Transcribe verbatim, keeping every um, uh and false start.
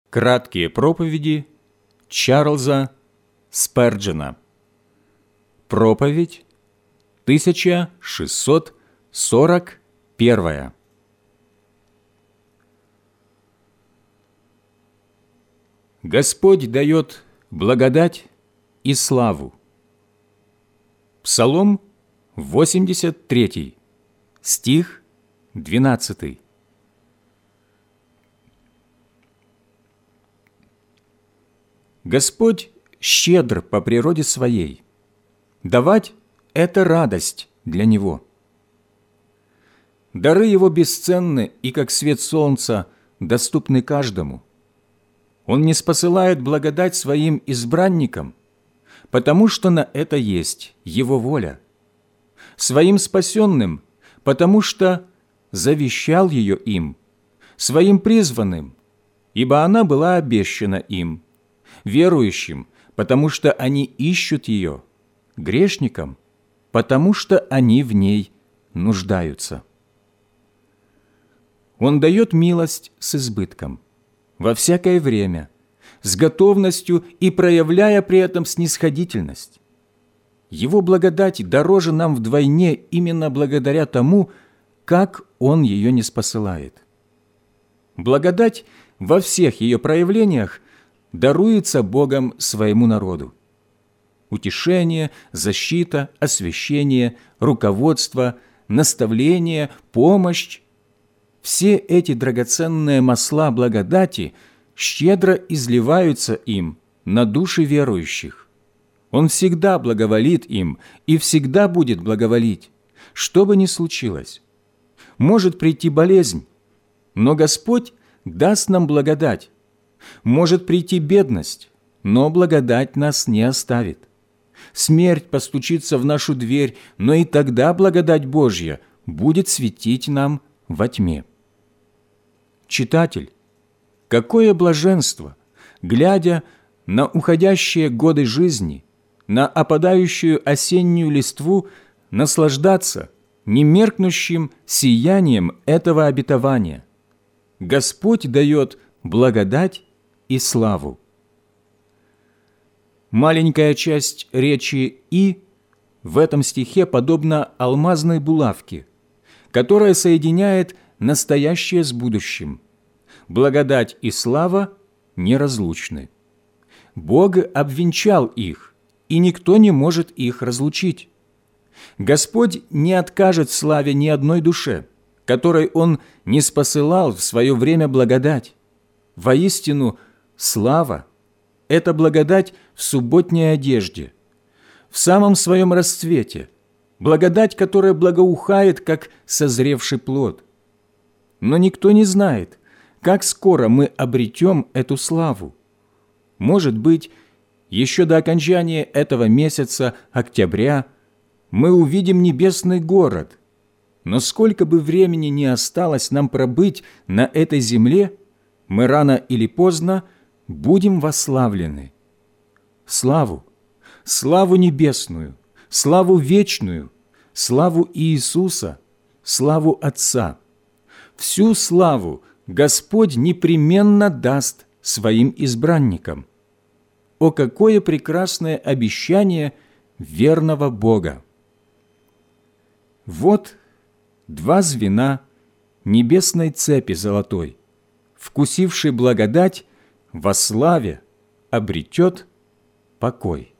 Краткие проповеди Чарльза Сперджена. Проповедь тысяча шестьсот сорок первая. Господь дает благодать и славу. Псалом восемьдесят три, стих двенадцатый. Господь щедр по природе своей. Давать – это радость для Него. Дары Его бесценны и, как свет солнца, доступны каждому. Он не спосылает благодать Своим избранникам, потому что на это есть Его воля. Своим спасенным, потому что завещал ее им, Своим призванным, ибо она была обещана им, верующим, потому что они ищут ее, грешникам, потому что они в ней нуждаются. Он дает милость с избытком, во всякое время, с готовностью и проявляя при этом снисходительность. Его благодать дороже нам вдвойне именно благодаря тому, как Он ее не спосылает. Благодать во всех ее проявлениях даруется Богом своему народу. Утешение, защита, освящение, руководство, наставление, помощь – все эти драгоценные масла благодати щедро изливаются им на души верующих. Он всегда благоволит им и всегда будет благоволить, что бы ни случилось. Может прийти болезнь, но Господь даст нам благодать. Может прийти бедность, но благодать нас не оставит. Смерть постучится в нашу дверь, но и тогда благодать Божья будет светить нам во тьме. Читатель, какое блаженство, глядя на уходящие годы жизни, на опадающую осеннюю листву, наслаждаться немеркнущим сиянием этого обетования. Господь дает благодать и славу. Маленькая часть речи «и» в этом стихе подобна алмазной булавке, которая соединяет настоящее с будущим. Благодать и слава неразлучны. Бог обвенчал их, и никто не может их разлучить. Господь не откажет славе ни одной душе, которой Он не спосылал в свое время благодать. Воистину, слава – это благодать в субботней одежде, в самом своем расцвете, благодать, которая благоухает, как созревший плод. Но никто не знает, как скоро мы обретем эту славу. Может быть, еще до окончания этого месяца, октября, мы увидим небесный город, но сколько бы времени ни осталось нам пробыть на этой земле, мы рано или поздно будем восславлены. Славу, славу небесную, славу вечную, славу Иисуса, славу Отца. Всю славу Господь непременно даст своим избранникам. О, какое прекрасное обещание верного Бога! Вот два звена небесной цепи золотой, вкусивший благодать, во славе обретет покой.